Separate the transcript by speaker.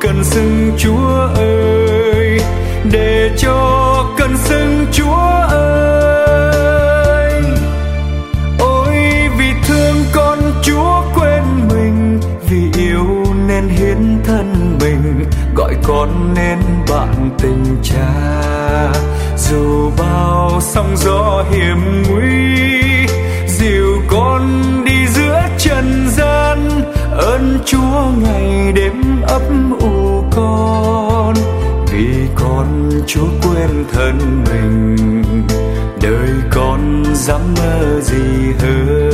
Speaker 1: cần xưng Chúa ơi, để cho cần xưng Chúa ơi. Ôi vì thương con Chúa quên mình, vì yêu nên hiến thân mình, gọi con nên bạn tình Cha. Dù bao sóng gió hiểm nguy, dìu con đi giữa trần gian, ơn Chúa ngày đêm ấp ủ con. Vì con Chúa quên thân mình, đời con dám mơ gì hơn.